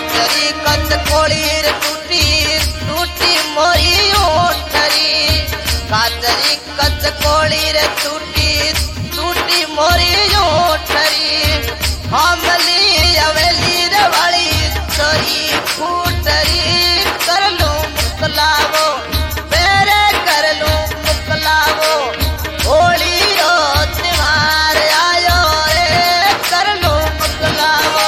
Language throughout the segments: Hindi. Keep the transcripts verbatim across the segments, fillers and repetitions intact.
काजरी कच कोड़ी रे टूटी टूटी मोरी ओठरी काजरी कच कोड़ी रे टूटी टूटी मोरी ओठरी हमली अवेली रे वाली छोरी फूटरी कर लो मुकलावो मेरे कर लो मुकलावो होली रो त्योहार आयो रे कर लो मुकलावो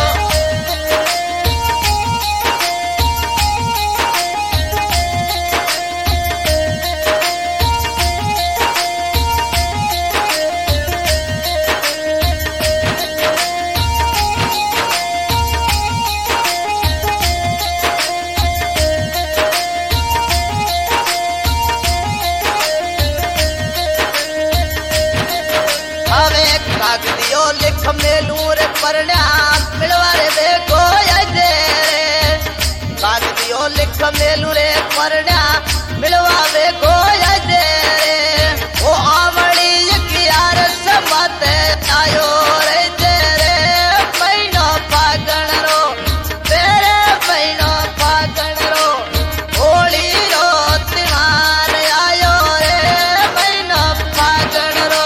कागदियो लिख मेलू रे परण्या मिलवा रे देखो दे रे कागदियो लिख मेलू रे परण्या मिलवा देखो दे रे ओ आवड़ी यार समत आयो रे दे रे पैनो पागण रो तेरे पैनो पागण रो होली रो त्योहार आयो रे पैनो पागण रो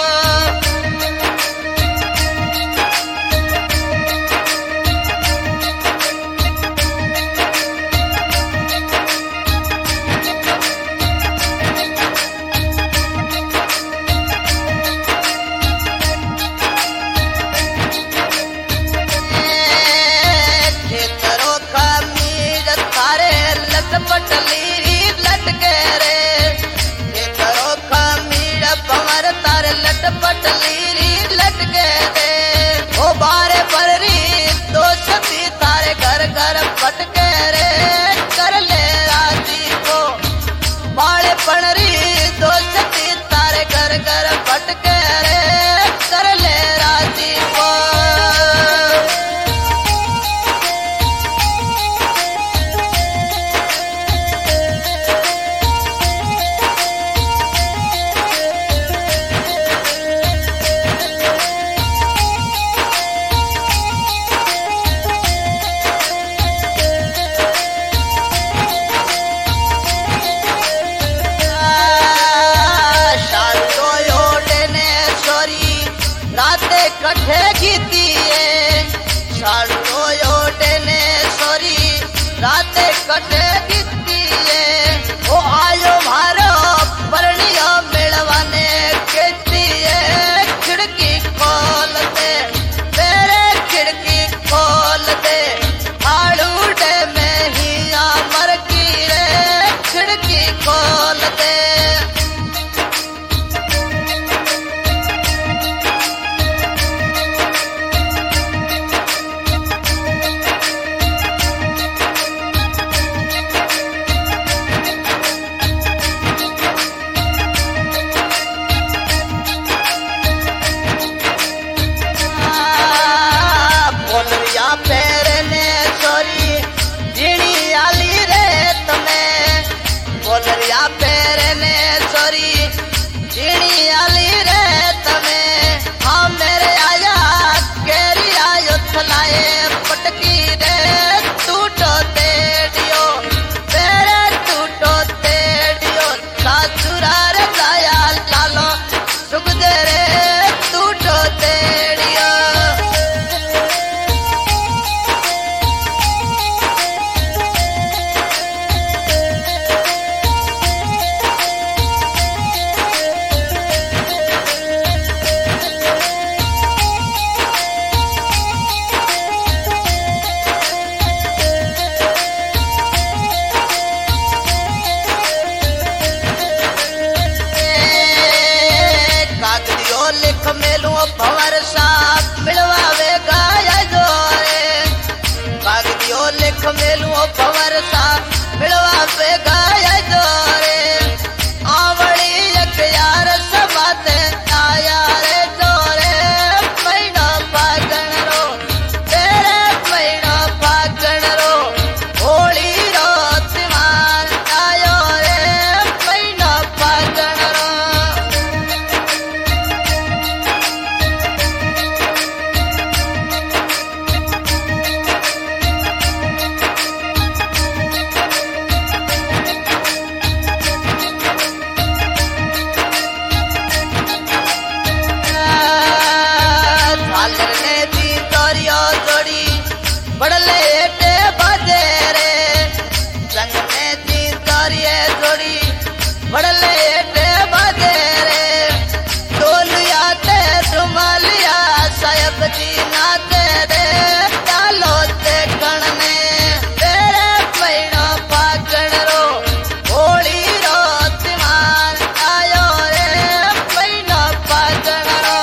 पटली लटके रे करो खमीर पवर तार लट पटली लटके रे ओ बारे परी दो छती तारे घर घर पटके रे कर ले राजी को बाले पणरी दो छती तारे घर घर पटके रे कर ले राजी को कठे गीती साड़ो योडने सोरी राते कठे गीती ओ आयो मारो परनियो मिलवाने कहती खिड़की खोल दे तेरे खिड़की खोल दे आड़ूडे में ही मर की रे खिड़की खोल दे पैरने सोरी जीनी आली रे तुम्हें बोलरिया पैरने सोरी जीनी आली रे तुम्हें हाँ मेरे आया केरी आयो थलाए पटकी रे टूटो तेडियो तेरे टूटो तेडियो सासुरा रे दाया लालो सुख दे रे टूटो तेडियो मेलू भंवर साथ मिलवावे गाया जोरे कागदियो लिख मेलू भंवर साथ मिलवावे गाया जोरे आवड़ी एक यार समाते आया रे जोरे पैनो पागण रो तेरे पैनो पागण रो होली रो त्योहार आयो रे पैनो पागण रो बड़ले एटे बजे रे संग में जी तारिये जोड़ी बड़ले एटे बजे रे डोलिया ते धुमालिया साहब जी नाते रे डालो ते कणने तेरे पैणो पाकड़ रो होली रो तिमान आयो रे पैणो पाकड़ रो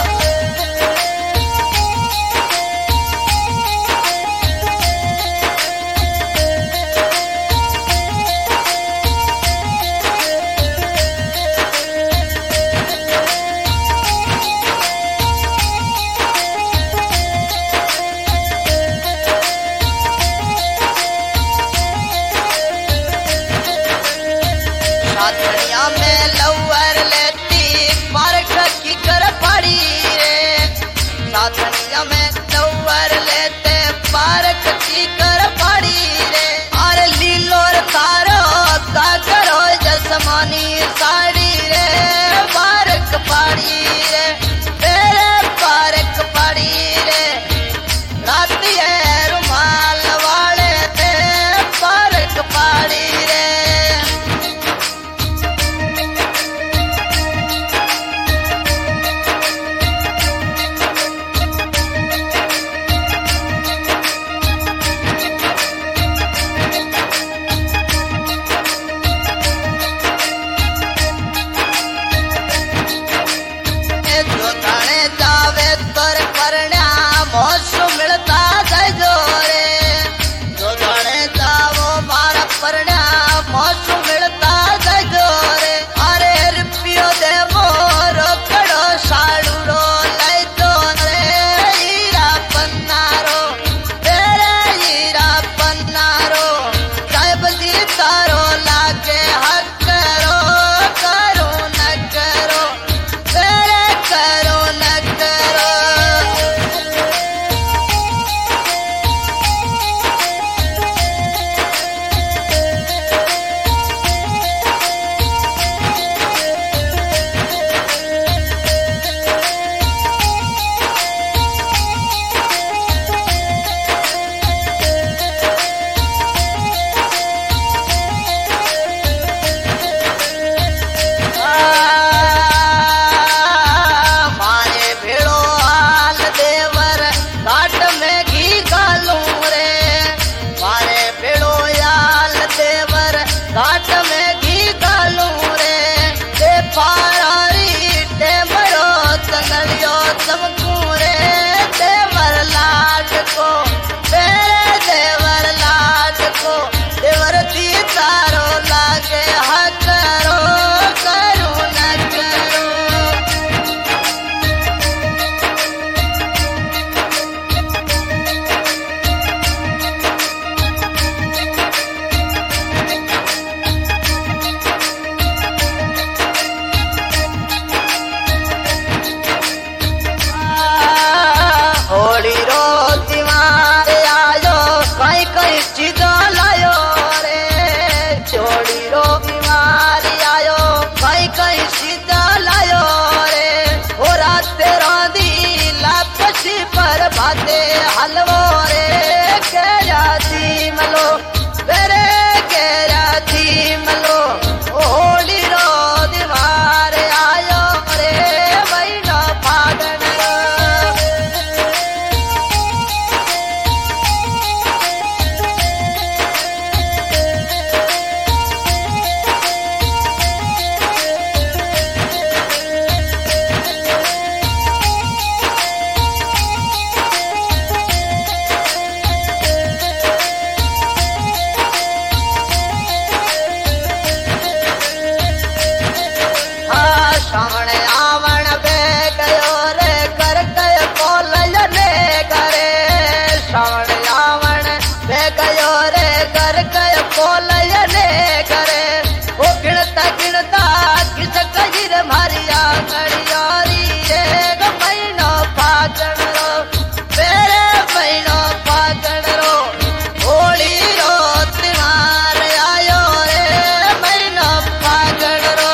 साथनिया में लवर लेती पार्क की कर पड़ी रे साथनिया में लवर लेते पार्क की कर पड़ी रे अरे लीलोर तारो का करो जसमानी साड़ी रे पार्क पड़ी रे तेरे पार्क पड़ी रे राती है रुमाल वाले ते पार्क पड़ी रे जो थाने जावे तोर परण्या मौसम मिलता जाजो रे जो थाने जावो मारा परण्या मौसम मिलता जाजो रे अरे रुपयो दे मोरो कड़ो साड़ूरो लै दो रे हीरा पन्नारो तेरे हीरा पन्नारो साहब जी तारो लागे हक करो करो न करो तेरे करो न करो मारे भेड़ो हाल देवर घाट में घी गालू रे मारे भेड़ो याल देवर घाट में घी गालू रे ते फारारी ते मरो तंगड़ियो चमकू रे देवर लाड को तेरे देवर लाड को देवर दी तारो लागे हक करो करू न करो होली रो दीवार आयो कई कई चीज लायो रे छोड़ी रो बीमार आयो कई कई चीज लायो रे हो रात रोंदी लापसी पर भाते हलवो रे केरा थी मलो तेरे केरा थी मलो होली रो दीवार आयो रे महीना फागण सामने आवण बे गयो रे कर गय कोलय ने करे सामने आवण बे गयो रे कर गय कोलय ने करे ओ गिणता गिणता किस कहिर मारिया घड़ियारी रे ग महीनो फागण रो तेरे महीनो फागण रो होली रो तिहार आयो रे महीनो फागण रो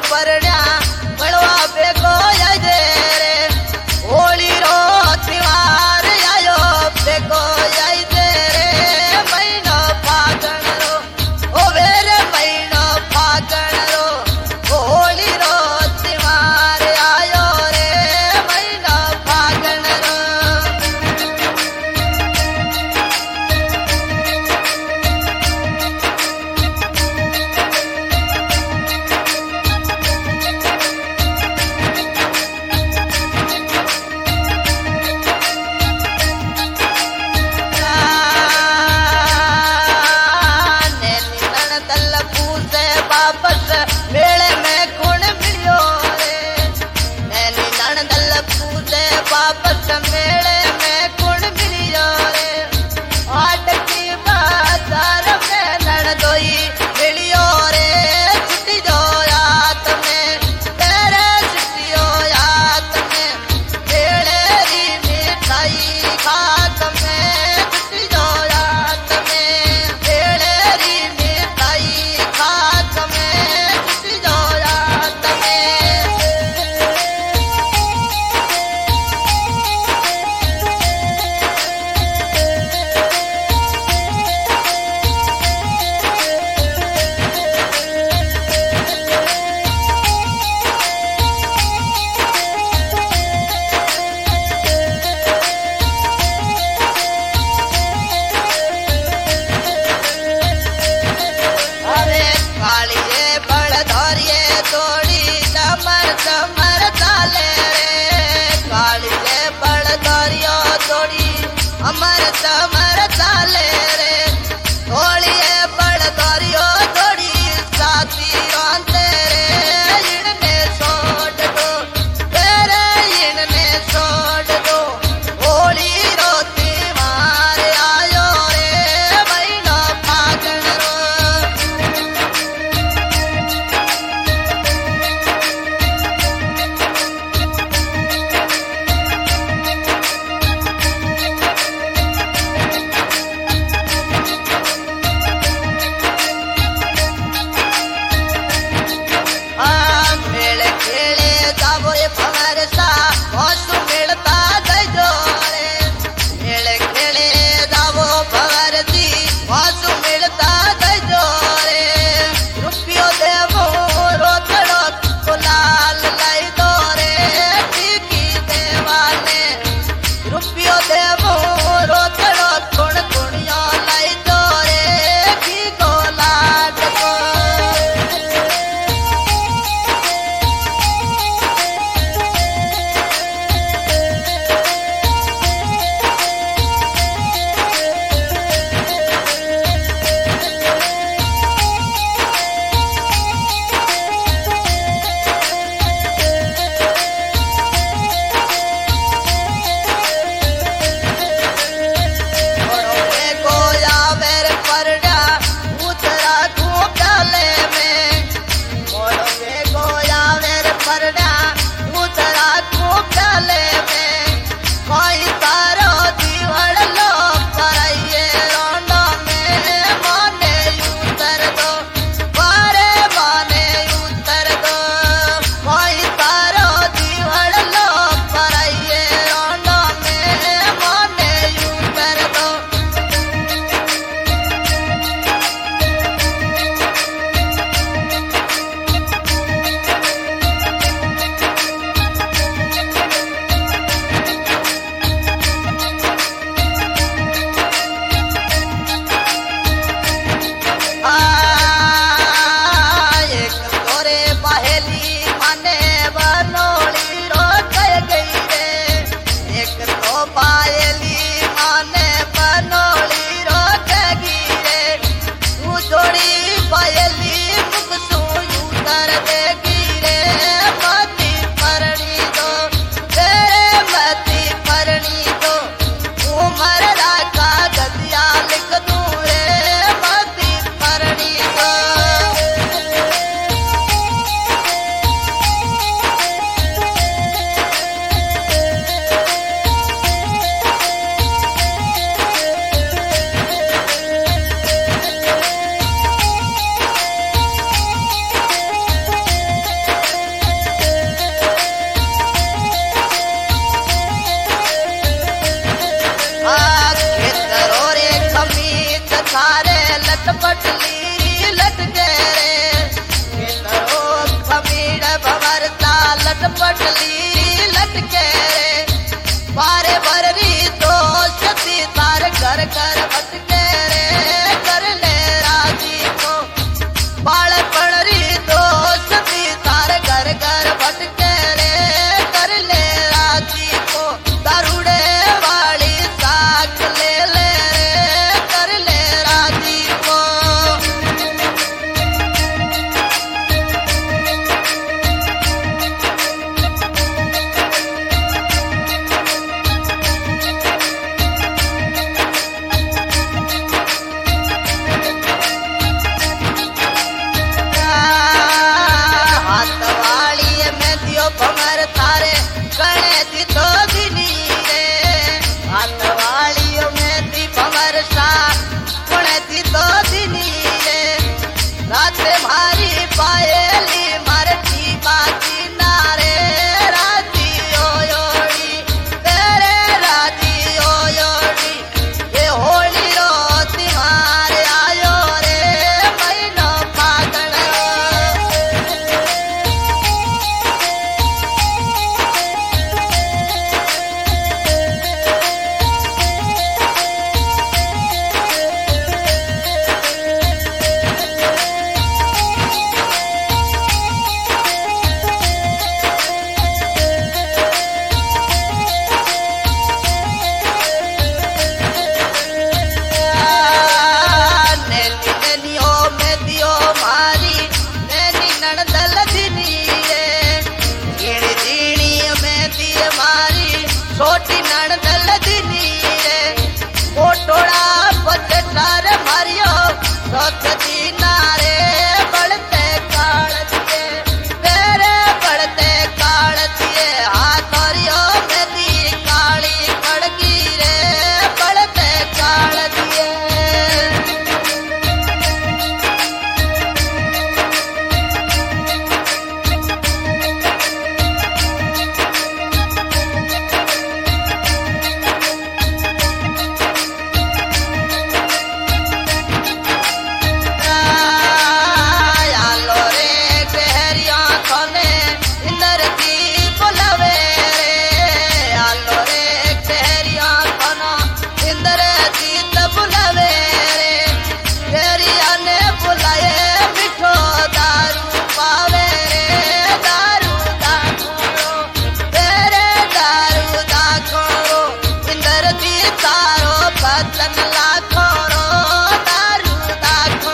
परण्या बड़वा बेगो आई दे रे होली रो त्योहार आयो बेगो आई दे रे महीनो फागण रो ओ वेरे महीनो फागण रो होली रो त्योहार आयो रे महीनो फागण रो वापस मेले में कौन मिलियो रे नैनी नणदल पूते वापस मेले में कौन मिलियो रे आट की बाजार में नणदोई मिलियो रे छुट्टी जो याद में तेरे छुट्टियो याद में मेले री मिठाई खात में छुट्टी जो याद में मेले री मिठाई खात में छुट्टी जो याद में अरे कालिए बड़ धोरिए तोड़ी चमर चमर चाले रे कालिए बड़ धोरियो तोड़ी अमर चमर चाले रे तोड़िए बड़ धोरियो तोड़ी साथी रोंते रे इनने छोड़ दो तेरे इनने छोड़ दो होली रोती मार आयो रे महीनो फागण रो आ मेले खेले जाबो रे भंवर सा मौसम मिलता जइजो रे मेले खेले जाबो भंवर सी मौसम मिलता जइजो रे रुपयो देवो रोकड़ो गुलाल लाई दो रे टीकी देवाने रुपयो देवो रोकड़ो गुण गुणियो लाई दो रे की गोलाट को छोड़ोगे गोया मेरे परड़ा उतरा खूब डाले में छोड़ोगे गोया मेरे परड़ा उतरा खूब डाले में कोई तारो दीवार लो कराइए रोंडो में माने उतर दो बारे माने उतर दो कोई तारो दीवार लो कराइए रोंडो में माने उतर दो आ एक तोरे पहेली माने बनोली रोक गई रे एक तो पायली माने बनोली रोक गई रे तू जोड़ी पायली मुख सू उतर देगी रे मती परणी दो तेरे मती परणी दो उमर राका गदिया लिख दूं रे मती परणी दो पटली लटके रे बारे भररी दोस्ती तार घर घर भटके रे कर ले राजी को बाल पड़री दोस्ती तार घर घर भटके रे कर ले राजी को दारूड़े वाली साख ले ले रे कर ले राजी को हाथ वाली में दियो भमर तारे गणे दी तो दिनी रे हाथ वाली में दी भमर सा गणे दी तो दिनी रे रात मारी पायली मरती बाकी नारे राजी ओ योड़ी तेरे राजी ओ योड़ी ये होली रो तिहारे आयो रे महीनो फागण नैनी नैनियो में दियो मारी नैनी नणदल दिनी रे झीणी झीणी में दिए मारी छोटी नणदल दिनी रे मोटोड़ा पचटार मारियो सोच दीना रे बढ़ते काल दिए तेरे बढ़ते काल दिए हाथोरियो में दी काली कड़गी रे बढ़ते काल दिए आलो रे गहरिया खाने इंदर की बुलावे रे आलो रे गहरिया खाना इंदर की बुलावे रे गहरिया ने बुलाए मिठो दारू पावे रे दारू दाखो तेरे दारू दाखो इंदर की तारो बदन लाखो दारू दाखो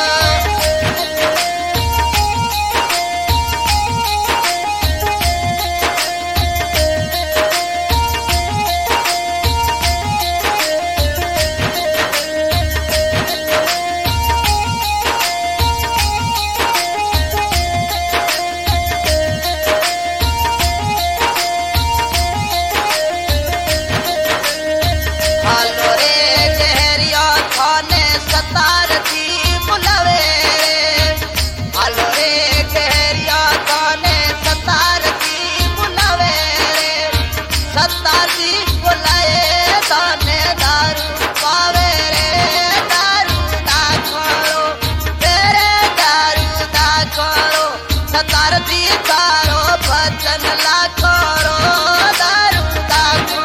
आलो रे गहरिया खाने सतार दी बुलावे रे आलो रे गहरिया खाने सतार दी बुलावे रे सतार दी बुलाए दाने दारू पावे रे दारू दाखो तेरे दारू दाखो सतार दी तारो बचन लाखो दारू दाखो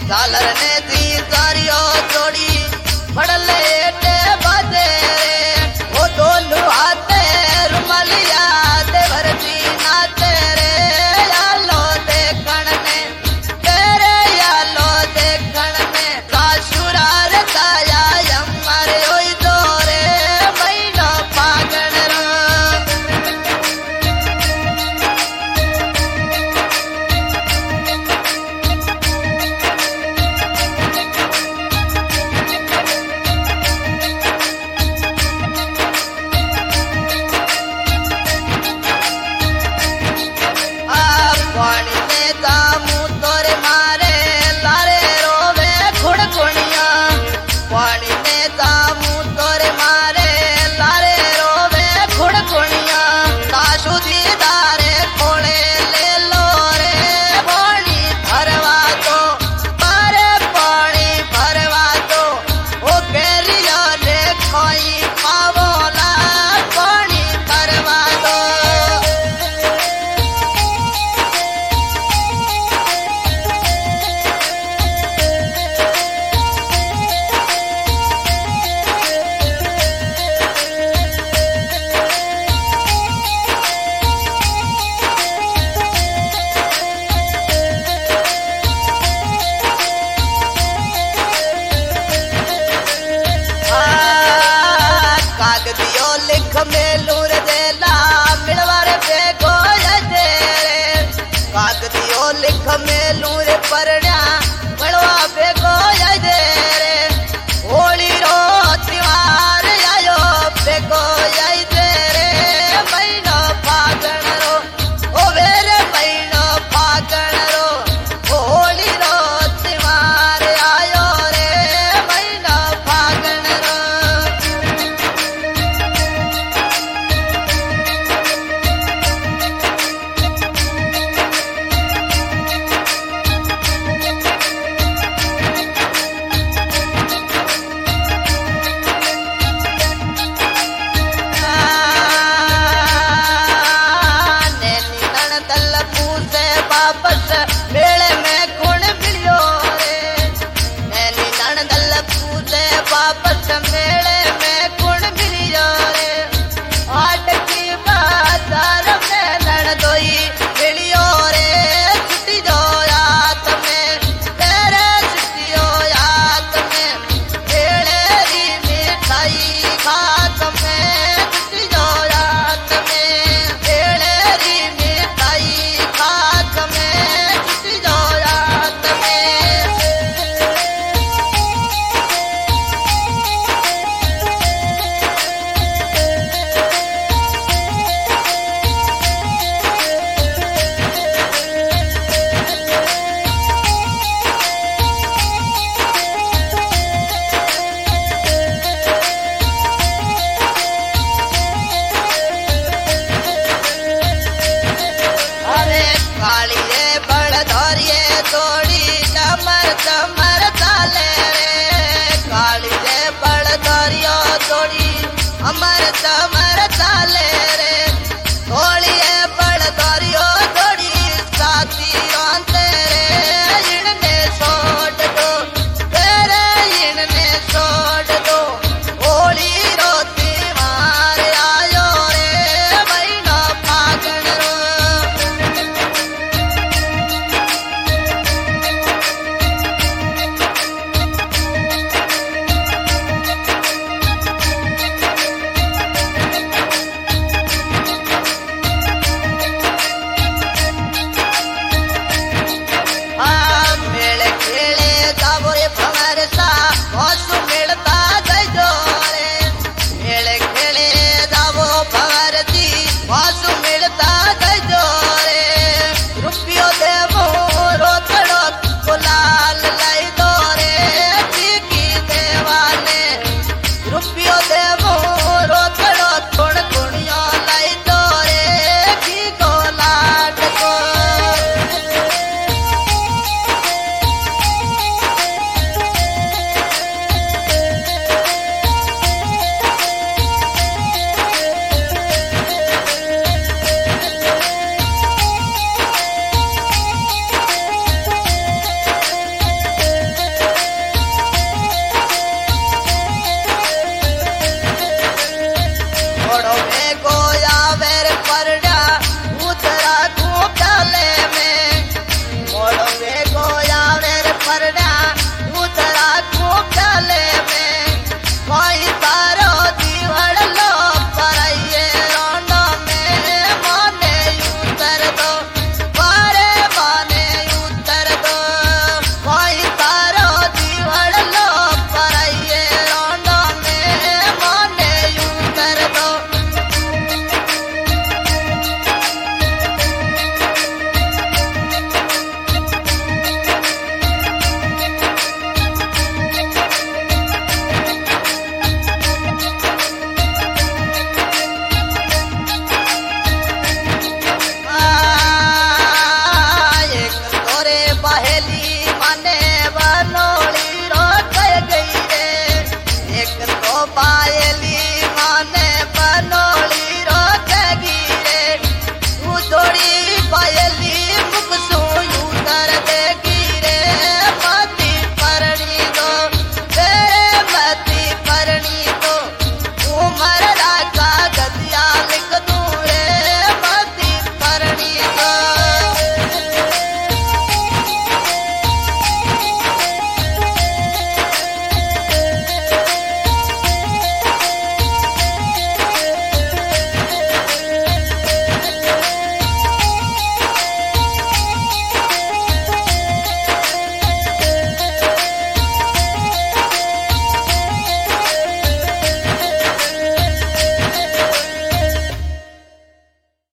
झालर ने दी सारियो